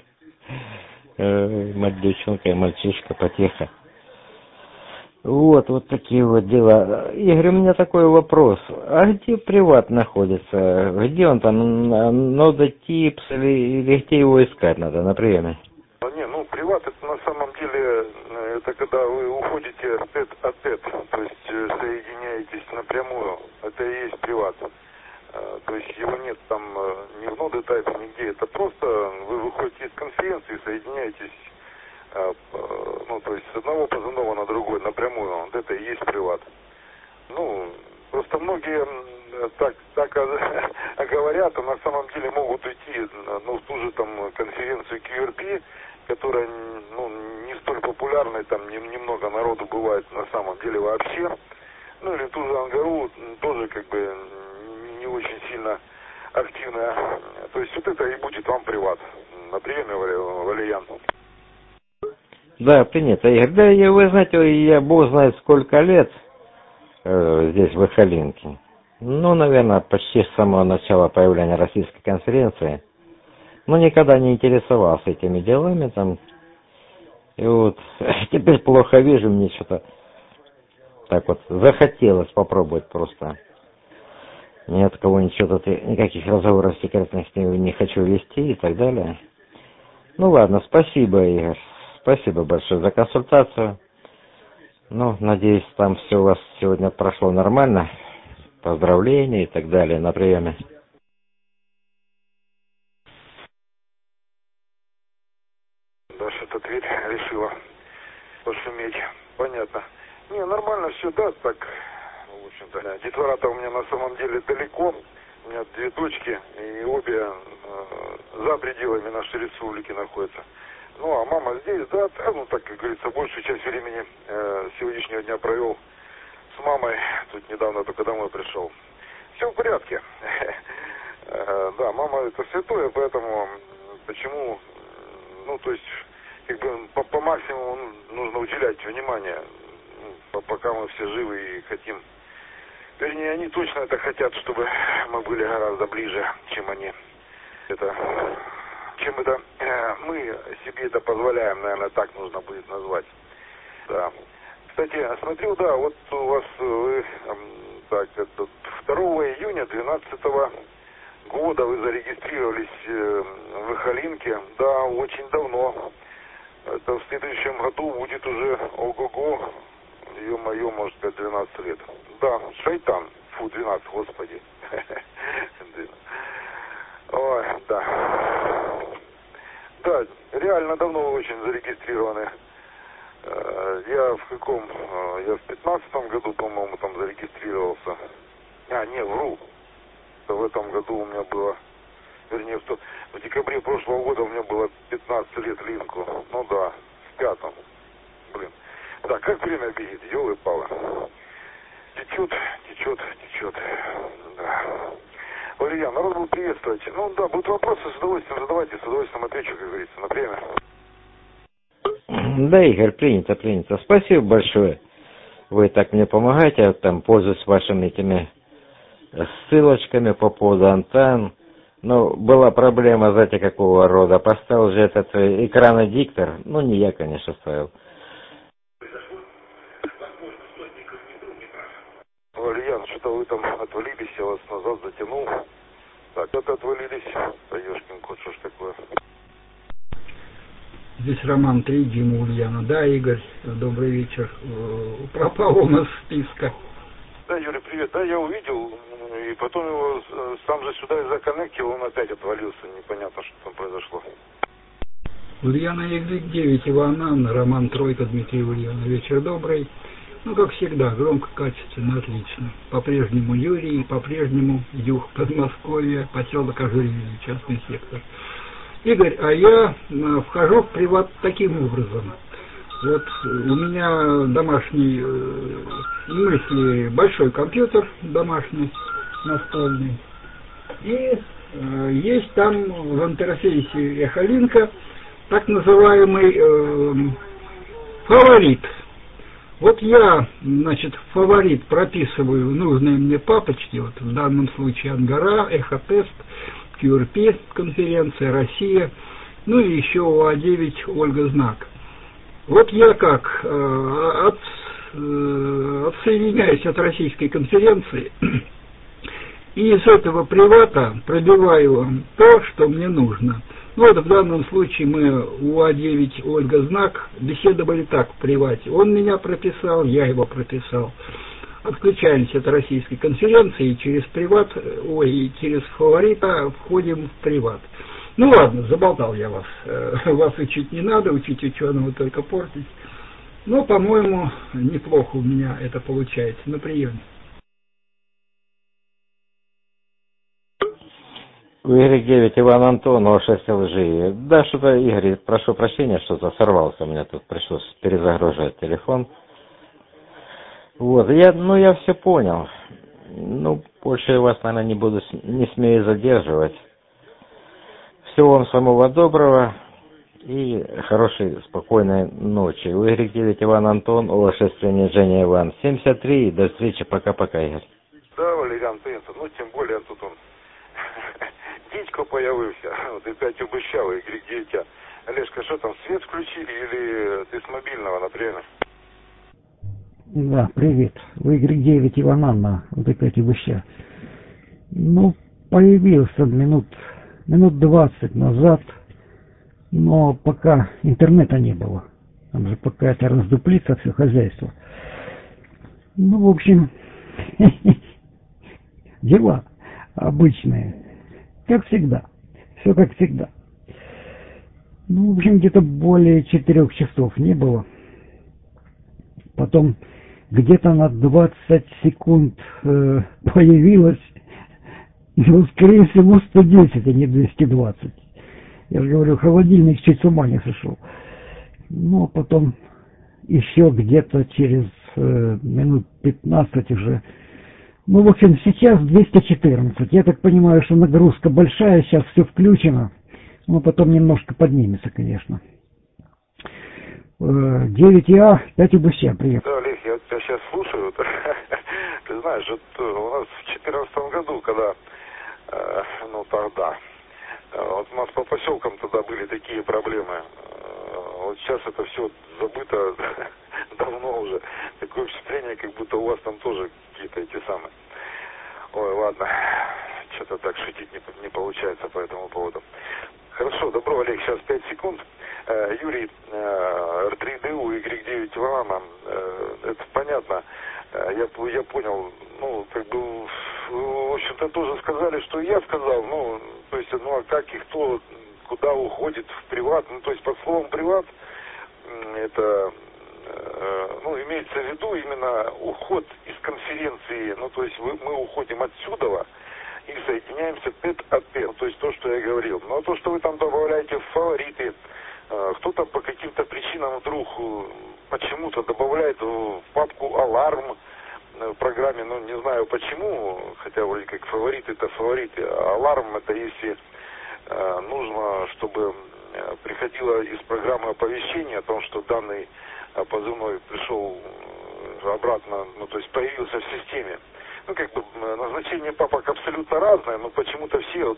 Мать девчонка и мальчишка, потеха. Вот такие вот дела. Игорь, у меня такой вопрос. А где приват находится? Где он там? Нодотипс или где его искать надо на приеме? Не, ну приват это на самом деле, это когда вы уходите тет-а-тет, то есть соединяетесь напрямую. Это и есть приват. То есть его нет там ни в ноде тайпе, нигде. Это просто вы выходите из конференции, соединяетесь, ну, то есть с одного позывного на другой, напрямую. Вот это и есть приват. Ну, просто многие так говорят, а на самом деле могут идти, ну, в ту же там конференцию QRP, которая, ну, не столь популярная, там немного народу бывает на самом деле вообще. Ну, или в ту же Ангару тоже, как бы, не очень сильно активная. То есть вот это и будет вам приват. На приеме, Валерьян. Да, принято, Игорь. Да, вы знаете, я бог знает сколько лет здесь в Ихалинке. Ну, наверное, почти с самого начала появления российской конференции. Но никогда не интересовался этими делами там. И вот теперь плохо вижу, мне что-то так вот захотелось попробовать просто. Ни от кого ничего тут, никаких разговоров секретных не хочу вести и так далее. Ну ладно, спасибо, Игорь. Спасибо большое за консультацию. Ну, надеюсь, там все у вас сегодня прошло нормально. Поздравления и так далее на приеме. Даже эта дверь решила пошуметь. Понятно. Не, нормально все, да, так, в общем-то. Детвора-то у меня на самом деле далеко. У меня 2 дочки, и обе за пределами нашей республики находятся. Ну, а мама здесь, да, ну, так, как говорится, большую часть времени сегодняшнего дня провел с мамой. Тут недавно только домой пришел. Все в порядке. Да, мама это святое, поэтому почему, ну, то есть, как бы, по максимуму нужно уделять внимание, пока мы все живы и хотим. Вернее, они точно это хотят, чтобы мы были гораздо ближе, чем они. Чем это мы себе это позволяем, наверное, так нужно будет назвать. Да. Кстати, смотрю, да, вот у вас вы, так, это 2 июня 2012 года вы зарегистрировались в Ихалинке. Да, очень давно. Это в следующем году будет уже ого-го, ё-моё, может быть, 12 лет. Да, шайтан. Фу, 12, господи. Ой, да. Да, реально давно вы очень зарегистрированы. Я в каком? Я в 15-м году, по-моему, там зарегистрировался. Не, вру. В этом году у меня было, вернее, в декабре прошлого года у меня было 15 лет линку. Ну да, в 5-м. Блин. Да, как время бежит, ёлы-палы. Течет. Да. Валерьян, народ был приветствовать. Ну да, будут вопросы, с удовольствием задавайте, с удовольствием отвечу, как говорится, на время. Да, Игорь, принято. Спасибо большое. Вы так мне помогаете, я там пользуюсь вашими этими ссылочками по поводу антенн. Ну, была проблема, знаете, какого рода. Поставил же этот экранодиктор. Ну, не я, конечно, ставил. Валерьян, что-то вы там отвалились, я вас назад затянул. Так, это отвалились. Да ёшкин кот, что ж такое? Здесь Роман 3, Дима Ульяна. Да, Игорь, добрый вечер. Пропал у нас списка. Да, Юрий, привет. Да, я увидел, и потом его сам же сюда и законнектил, он опять отвалился. Непонятно, что там произошло. Ульяна Y9, Иван Анна, Роман Тройка, Дмитрий Ульяна. Вечер добрый. Ну, как всегда, громко, качественно, отлично. По-прежнему Юрий, по-прежнему Юг, Подмосковье, поселок Ожерелье, частный сектор. Игорь, а я вхожу в приват таким образом. Вот у меня домашний, в смысле, большой компьютер домашний, настольный. И есть там в интерфейсе Эхолинка так называемый фаворит. Вот я, значит, в фаворит прописываю нужные мне папочки, вот в данном случае Ангара, Эхотест, QRP, конференция, Россия, ну и еще ОА9, Ольга Знак. Вот я как отсоединяюсь от российской конференции и из этого привата пробиваю то, что мне нужно. Ну вот в данном случае мы УА9 Ольга Знак беседовали так в привате. Он меня прописал, я его прописал. Отключаемся от российской конференции и через приват, через фаворита входим в приват. Ну ладно, заболтал я вас. Вас учить не надо, учить ученого только портить. Но, по-моему, неплохо у меня это получается на приеме. Y9, Иван Антон, О6 ЛЖ. Да, что-то, Игорь, прошу прощения, что-то сорвался, мне тут пришлось перезагружать телефон. Вот, я все понял. Ну, больше вас, наверное, не смею задерживать. Всего вам самого доброго и хорошей, спокойной ночи. Y9, Иван Антон, О6 Женя Иван, 73, до встречи, пока-пока, Игорь. Да, Валерьян, принято, ну, тем более тут он дідько появився, от опять обещал, Y9. Олежка, что там, свет включили или ты с мобильного на приеме? Да, привет. В Y9 Иван Анна, вот опять обещал. Ну, появился минут 20 назад, но пока интернета не было. Там же пока это раздуплится все хозяйство. Ну, в общем, дела обычные. Как всегда. Все как всегда. Ну, в общем, где-то более 4 часов не было. Потом где-то на 20 секунд появилось, ну, скорее всего, 110, а не 220. Я же говорю, холодильник чуть с ума не сошел. Ну, а потом еще где-то через минут 15 уже. Ну, в общем, сейчас 214. Я так понимаю, что нагрузка большая, сейчас все включено. Но потом немножко поднимется, конечно. 9А, 5 УБС, привет. Да, Олег, я тебя сейчас слушаю. Ты знаешь, вот у нас в 2014 году, когда, ну, тогда, вот у нас по поселкам тогда были такие проблемы. Вот сейчас это все забыто давно уже. Такое впечатление, как будто у вас там тоже какие-то эти самые. Ой, ладно, что-то так шутить не получается по этому поводу. Хорошо, добро, Олег, сейчас 5 секунд. Юрий, R3DU, Y9 Ивана, это понятно, я понял, ну, как бы, в общем-то, тоже сказали, что и я сказал, ну, то есть, ну, а как и кто, куда уходит в приват, ну, то есть, под словом приват, это, ну, имеется в виду именно уход из конференции, ну, то есть, мы уходим отсюда и соединяемся тет-а-тет, то есть, то, что я говорил. Но то, что вы там добавляете в фавориты, кто-то по каким-то причинам вдруг почему-то добавляет в папку «Аларм» в программе, ну, не знаю почему, хотя вроде как фавориты это фавориты, а «Аларм» это если нужно, чтобы приходило из программы оповещение о том, что данный позывной пришел обратно, ну, то есть появился в системе. Ну, как бы назначение папок абсолютно разное, но почему-то все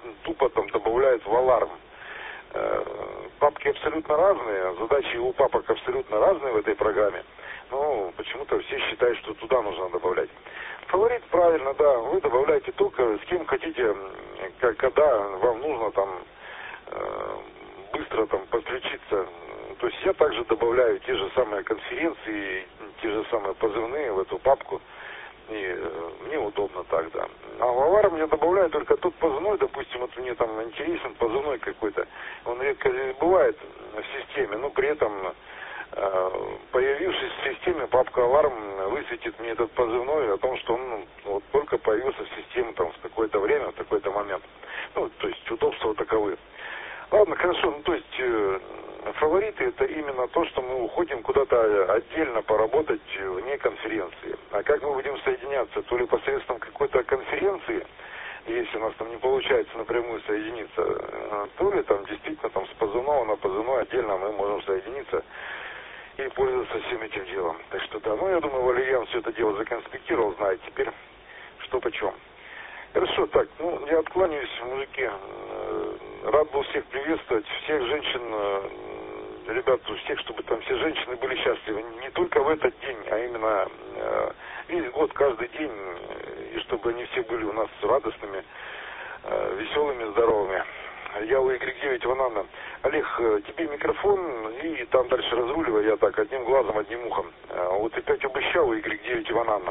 тупо там добавляют в аларм. Папки абсолютно разные, задачи у папок абсолютно разные в этой программе. Но почему-то все считают, что туда нужно добавлять. Фаворит, правильно, да, вы добавляете только с кем хотите, когда вам нужно там быстро там подключиться. То есть я также добавляю те же самые конференции, те же самые позывные в эту папку. И мне удобно так, да. А в аларм я добавляю только тот позывной, допустим, вот мне там интересен позывной какой-то. Он редко здесь бывает в системе, но при этом, появившись в системе, папка аларм высветит мне этот позывной о том, что он вот только появился в системе там в такое-то время, в такой-то момент. Ну, то есть удобства таковы. Ладно, хорошо, ну то есть фавориты это именно то, что мы уходим куда-то отдельно поработать вне конференции. А как мы будем соединяться? То ли посредством какой-то конференции, если у нас там не получается напрямую соединиться, то ли там действительно там с позывного на позывной отдельно мы можем соединиться и пользоваться всем этим делом. Так что да, ну я думаю, Валерьян все это дело законспектировал, знает теперь что почем. Хорошо, так, ну я откланяюсь, мужики. Рад был всех приветствовать, всех женщин, ребят, всех, чтобы там все женщины были счастливы. Не только в этот день, а именно весь год, каждый день, и чтобы они все были у нас радостными, веселыми, здоровыми. Я у Y9 Ванана. Олег, тебе микрофон, и там дальше разруливай, я так, одним глазом, одним ухом. Вот опять обещал у Y9 Ванана.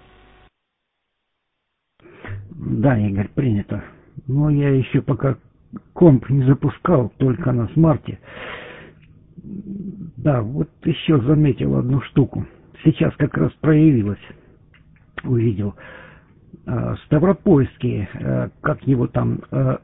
Да, Игорь, принято. Но я еще пока комп не запускал, только на смарте. Да, вот еще заметил одну штуку. Сейчас как раз проявилось, увидел. Ставропольский, как его там,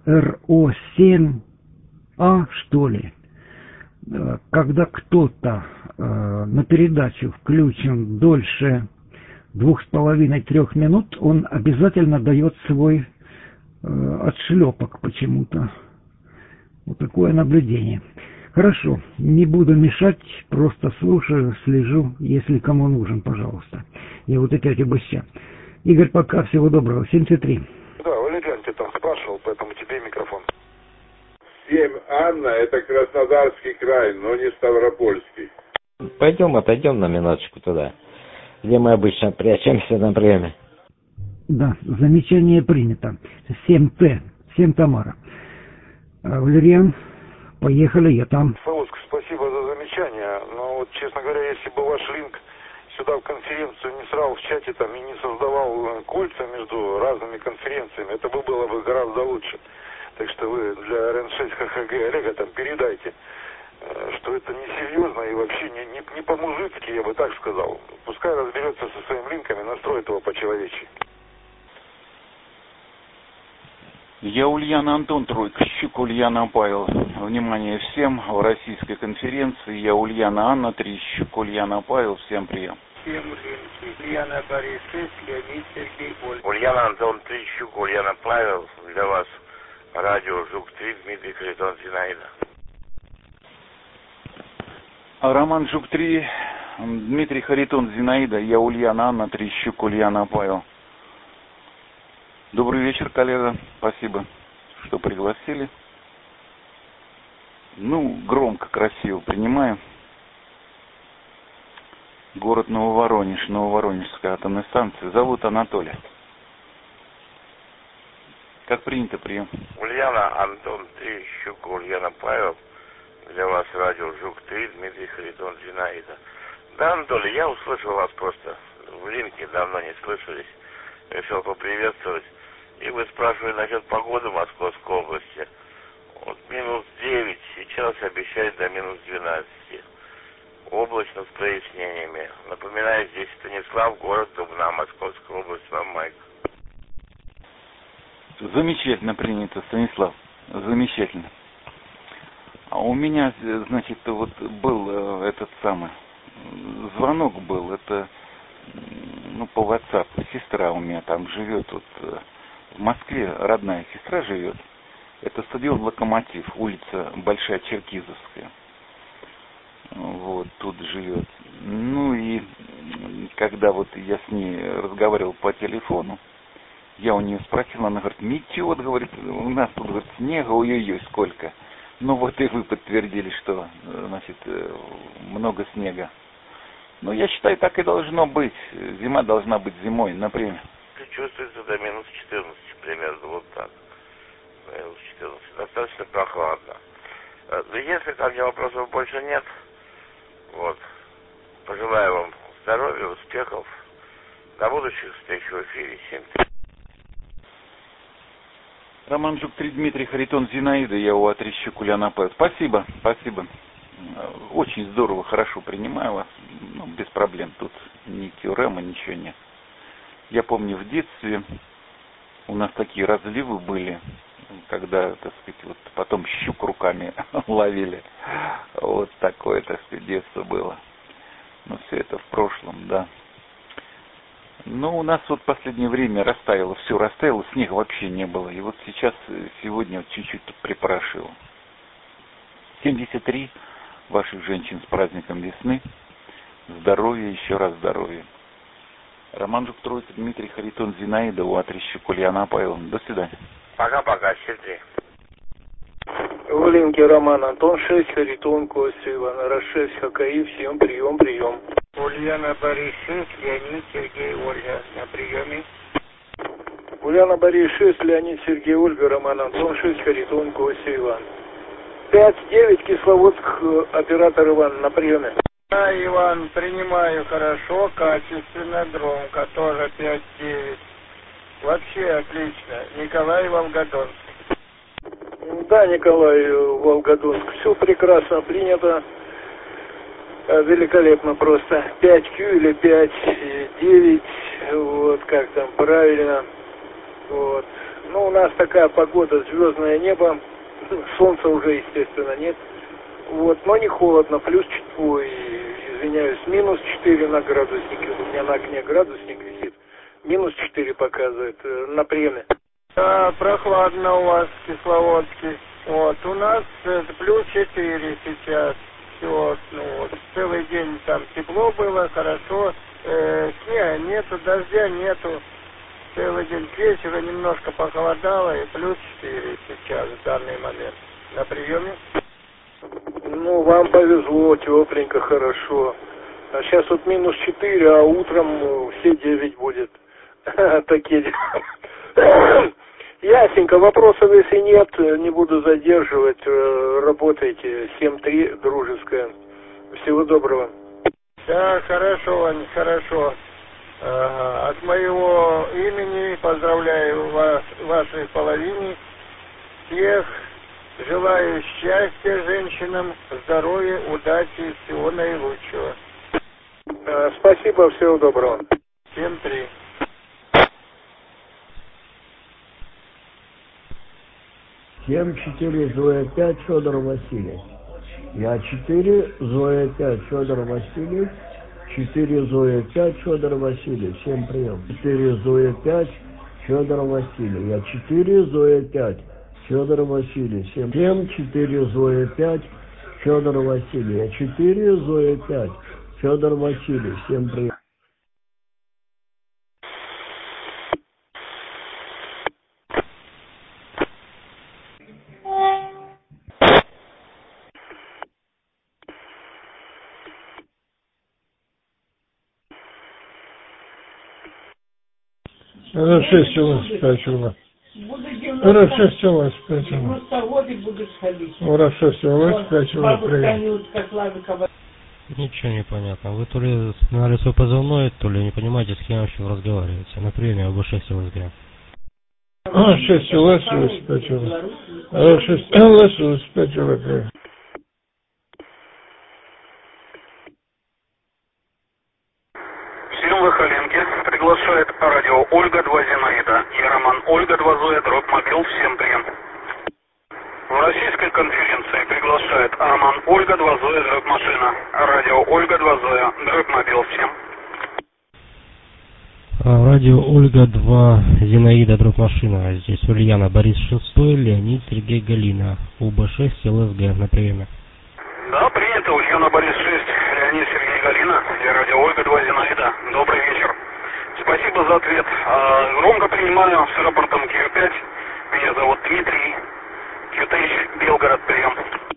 РО7А, что ли. Когда кто-то на передачу включен дольше 2,5-3 минут, он обязательно дает свой отшлепок почему-то. Вот такое наблюдение. Хорошо, не буду мешать, просто слушаю, слежу, если кому нужен, пожалуйста. И вот опять обыща. Игорь, пока, всего доброго. 73. Да, Валерьян тебя там спрашивал, поэтому тебе микрофон. 7 Анна, это Краснодарский край, но не Ставропольский. Пойдем, отойдем на минуточку туда, где мы обычно прячемся на время. Да, замечание принято. 7Т, 7 Тамара. Валерьян, поехали, я там. Фауск, спасибо за замечание, но вот, честно говоря, если бы ваш линк сюда в конференцию не срал в чате там и не создавал кольца между разными конференциями, это бы было бы гораздо лучше. Так что вы для РН6 ХХГ Олега там передайте, что это несерьезно и вообще не по-мужицки, я бы так сказал. Пускай разберется со своим линком и настроит его по-человечески. Я Ульяна Антон Тройка, Щук Ульяна Павел. Внимание всем в российской конференции. Я Ульяна Анна 3, Щук Ульяна Павел. Всем прием. Ульяна Борис 6, Леонид Сергей Ольга. Ульяна Антон 3, Щук Ульяна Павел. Для вас радио Жук-3, Дмитрий Харитон Зинаида. Роман Жук-3, Дмитрий Харитон Зинаида. Я Ульяна Анна 3, Щук Ульяна Павел. Добрый вечер, коллега. Спасибо, что пригласили. Ну, громко, красиво принимаем. Город Нововоронеж, Нововоронежская атомная станция. Зовут Анатолий. Как принято прием? Ульяна Антон 3, Щук Ульяна Павел. Для вас радио Жук-3, Дмитрий Харитон Зинаида. Да, Анатолий, я услышал вас просто. В линке давно не слышались. Решил поприветствовать. И вы спрашивали насчет погоды в Московской области. Вот минус 9, сейчас обещают до минус 12. Облачно с прояснениями. Напоминаю, здесь Станислав, город Дубна, Московская область, вам Майк. Замечательно принято, Станислав. Замечательно. А у меня, значит, вот был этот самый звонок был, это ну по WhatsApp. Сестра у меня там живет вот в Москве, родная сестра живет. Это стадион Локомотив, улица Большая Черкизовская. Вот, тут живет. Ну и когда вот я с ней разговаривал по телефону, Я у нее спросил, она говорит, метет, говорит, у нас тут, говорит, снега, ой-ой-ой, сколько. Ну вот и вы подтвердили, что, значит, много снега. Ну, я считаю, так и должно быть. Зима должна быть зимой, например. Чувствуется до минус 14, примерно, вот так. Минус 14. Достаточно прохладно. Если ко мне вопросов больше нет, вот, пожелаю вам здоровья, успехов. До будущих встреч в эфире 7. Роман Жук-3, Дмитрий Харитон, Зинаида, я у Отрещук Ульяна Павел. Спасибо, спасибо. Очень здорово, хорошо принимаю вас. Ну, без проблем, тут ни теорема, ничего нет. Я помню, в детстве у нас такие разливы были, когда, так сказать, вот потом щук руками ловили. Вот такое, так сказать, детство было. Но все это в прошлом, да. Ну, у нас вот в последнее время растаяло, все растаяло, снега вообще не было. И вот сейчас, сегодня вот чуть-чуть припорошило. 73 ваших женщин с праздником весны. Здоровья, еще раз здоровья. Роман Жук, Троица, Дмитрий Харитон, Зинаида, у Отрещук Ульяна Павел. До свидания. Пока-пока, счастливо. Валенки Роман Антон 6, Харитон Костя Ивана Раш 6, ХКИ, всем прием, прием. Ульяна Борис 6, Леонид Сергей Ольга на приеме. Ульяна Борис 6, Леонид Сергей Ольга, Роман Антон 6, Харитон Костя Иван. 5-9, Кисловодск, оператор Иван на приеме. Да, Иван, принимаю хорошо, качественно, громко, тоже 5-9. Вообще отлично. Николай Волгодонск. Да, Николай Волгодонск. Все прекрасно принято. Великолепно просто. 5Q или 5-9. Вот как там правильно. Вот. Ну, у нас такая погода, звездное небо. Солнца уже, естественно, нет. Вот, но не холодно, плюс 4, извиняюсь, минус 4 на градуснике. У меня на окне градусник висит. Минус 4 показывает на приеме. Да, прохладно у вас в Кисловодске. Вот, у нас плюс 4 сейчас. Вот, ну вот, целый день там тепло было, хорошо. Снега нету, дождя нету. Целый день к вечеру немножко похолодало, и плюс 4 сейчас в данный момент. На приеме. Ну, вам повезло, тепленько, хорошо. А сейчас вот минус 4, а утром все 9 будет. Такие дела. Ясненько, вопросов если нет, не буду задерживать. Работайте. 7-3, дружеская. Всего доброго. Да, хорошо, Вань, хорошо. От моего имени поздравляю вас, вашей половине. Всех желаю счастья женщинам, здоровья, удачи и всего наилучшего. Спасибо, всего доброго. 7-3. Семь 4 Зоя 5 Федор Васильев. Я 4 Зоя 5 Федор Васильев. 4 Зоя 5 Федор Васильев. Всем прием. 4 Зоя 5 Федор Васильев. Я 4 Зоя 5 Федор Васильев. 7 4 Зоя 5 Федор Васильев. Я 4 Зоя 5 Федор Васильев. Всем прием. Раз-6 у вас 5 у вас. Раз-6 у вас 5 у вас. Раз-6 у вас 5 у вас. Ничего не понятно. Вы то ли знали свой позывной, то ли не понимаете, с кем вообще вы разговариваете. На приеме ОБ-6 ЛСГ. Раз-6 у вас 5 у вас. Раз-6 у вас 5 у вас. Всем Выхоленки приглашает радио Ольга 2 Зинаида и Роман Ольга 2 Зоя дробь мобил. Всем прием. В российской конференции приглашает Роман Ольга 2 Зоя дробь машина. Радио Ольга 2 Зоя дробь мобил. Всем. Радио Ольга 2 Зинаида дробь машина. Здесь Ульяна Борис 6, Леонид Сергей Галина. УБ-6 ЛСГ на приеме. Да, принято. Ульяна Борис 6, Леонид Сергей Галина и радио Ольга 2 Зинаида. Добрый вечер. Спасибо за ответ. Громко принимаю с рапортом Q5. Меня зовут Дмитрий. Q-Тысяч, Белгород, прием.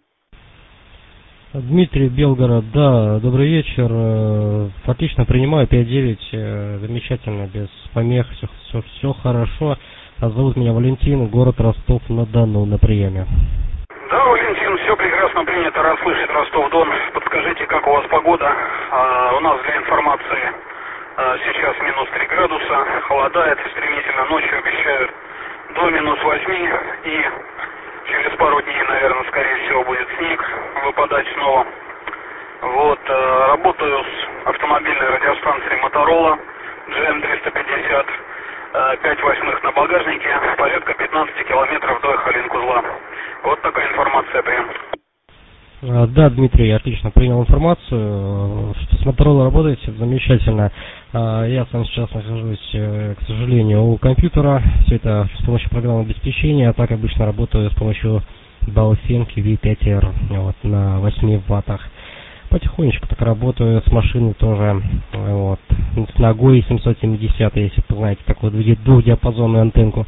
Дмитрий, Белгород, да, добрый вечер. Отлично принимаю, 5-9, замечательно, без помех, все хорошо. Зовут меня Валентин, город Ростов-на-Дону, на приеме. Да, Валентин, все прекрасно принято, рад слышать Ростов-Дон. Подскажите, как у вас погода? У нас для информации сейчас минус 3 градуса, холодает стремительно, ночью обещают до -8, и через пару дней, наверное, скорее всего, будет снег выпадать снова. Вот, работаю с автомобильной радиостанцией Motorola GM350, 5/8 на багажнике, порядка 15 километров до Халинг-узла. Вот такая информация, прием. Да, Дмитрий, я отлично принял информацию. С Motorola работаете, замечательно. Я сам сейчас нахожусь, к сожалению, у компьютера. Все это с помощью программного обеспечения. А так обычно работаю с помощью Baofeng V5R вот, на 8 ваттах. Потихонечку так работаю, с машины тоже. Вот, с ногой 770, если вы знаете, такую двухдиапазонную антенку.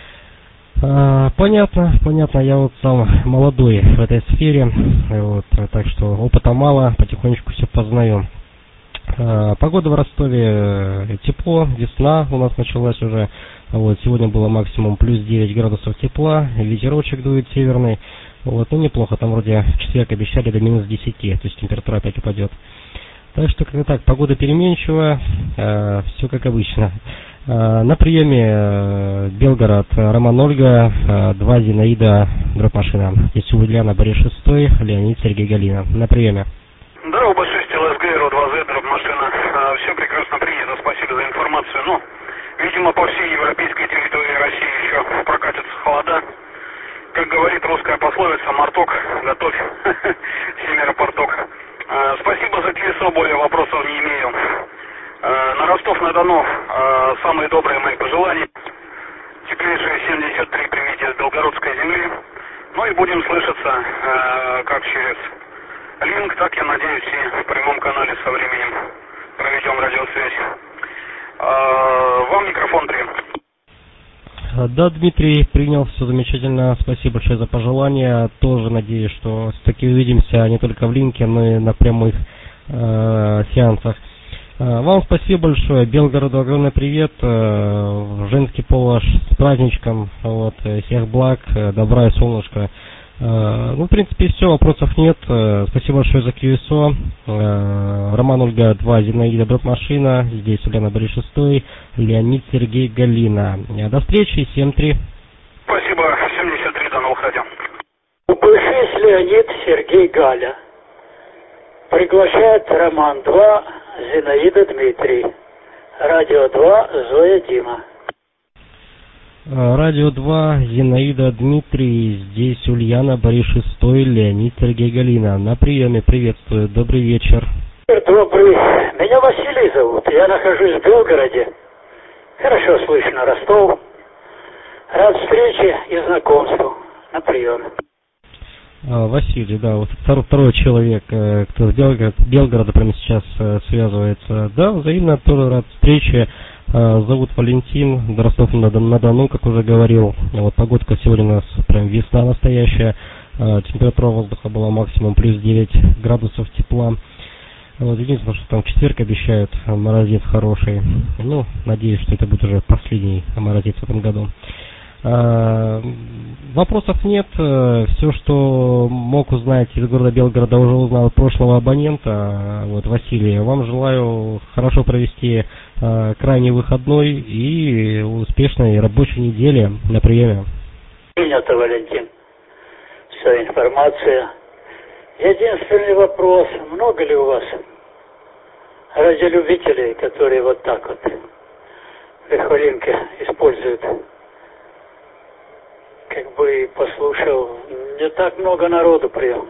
Понятно, я вот сам молодой в этой сфере, вот, так что опыта мало, потихонечку все познаю. Погода в Ростове тепло, весна у нас началась уже, вот, сегодня было максимум плюс 9 градусов тепла, ветерочек дует северный, вот, ну неплохо, там вроде в четверг обещали до минус 10, то есть температура опять упадет. Так что как-то так, погода переменчивая, все как обычно. На приеме Белгород, Роман, Ольга, 2 Зинаида, дробь машина. Здесь Ульяна, Борис 6, Леонид, Сергей, Галина. На приеме. Да, УБ-6, ЛСГ, РО-2З, дробь машина. Все прекрасно принято, спасибо за информацию. Ну, видимо, по всей европейской территории России еще прокатятся холода. Как говорит русская пословица, марток, готовь, семеропорток. Спасибо за КСО, более вопросов не имею. На Ростов-на-Дону самые добрые мои пожелания. Теплейшие 73 примите с белгородской земли. Ну и будем слышаться как через линк, так, я надеюсь, и в прямом канале со временем проведем радиосвязь. Вам микрофон, прием. Да, Дмитрий, принял, все замечательно. Спасибо большое за пожелания. Тоже надеюсь, что все-таки увидимся не только в линке, но и на прямых сеансах. Вам спасибо большое. Белгороду огромный привет. Женский пол с праздничком. Вот, всех благ, добра и солнышка. Ну, в принципе, все, вопросов нет. Спасибо большое за QSO. Роман, Ольга, 2, Зинаида, дробь машина. Здесь Ульяна, Борис 6, Леонид, Сергей, Галина. До встречи, 7-3. Спасибо, 73, до новых радио. УП-6, Леонид, Сергей, Галя. Приглашает Роман 2, Зинаида, Дмитрий. Радио 2, Зоя, Дима. Радио 2, Зинаида, Дмитрий, здесь Ульяна, Борис 6, Леонид, Сергей, Галина. На приеме, приветствую, добрый вечер. Добрый. Меня Василий зовут, я нахожусь в Белгороде. Хорошо слышно, Ростов. Рад встрече и знакомству. На приеме. Василий, да, вот второй человек, кто с Белгорода прямо сейчас связывается. Да, взаимно тоже рад встрече. Зовут Валентин, Ростов-на-Дону, как уже говорил. Вот погодка сегодня у нас прям весна настоящая. Температура воздуха была максимум плюс 9 градусов тепла. Вот единственное, что там в четверг обещают морозец хороший. Ну, надеюсь, что это будет уже последний морозец в этом году. Вопросов нет. Все, что мог узнать из города Белгорода, уже узнал от прошлого абонента. Вот, Василий, вам желаю хорошо провести крайний выходной и успешной рабочей недели на приеме. Принято, Валентин. Вся информация. Единственный вопрос. Много ли у вас радиолюбителей, которые вот так вот в Верховинке используют? Как бы послушал, не так много народу прием.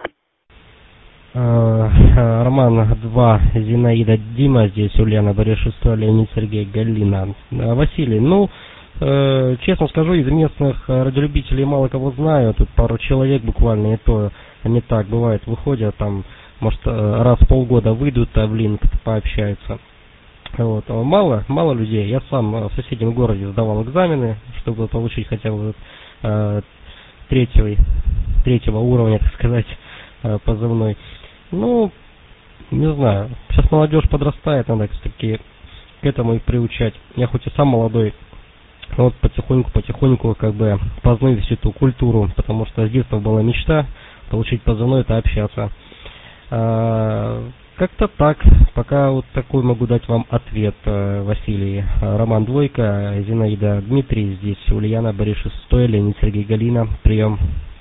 Роман 2, Зинаида, Дима, здесь Ульяна, Борис 6, Леонид, Сергей, Галина. Василий, ну, честно скажу, из местных радиолюбителей мало кого знаю, тут пару человек буквально, и то не так бывает, выходят там, может, раз в полгода выйдут в линк, пообщаются. Вот. Мало людей. Я сам в соседнем городе сдавал экзамены, чтобы получить хотя бы третьего уровня, так сказать, позывной. Ну, не знаю. Сейчас молодежь подрастает, надо, кстати, к этому и приучать. Я хоть и сам молодой, но вот потихоньку как бы познаю всю эту культуру, потому что с детства была мечта получить позывной, это общаться. Как-то так. Пока вот такой могу дать вам ответ, Василий. Роман Двойка, Зинаида Дмитрий, здесь Ульяна, Борис 6, Леонид Сергей Галина. Прием.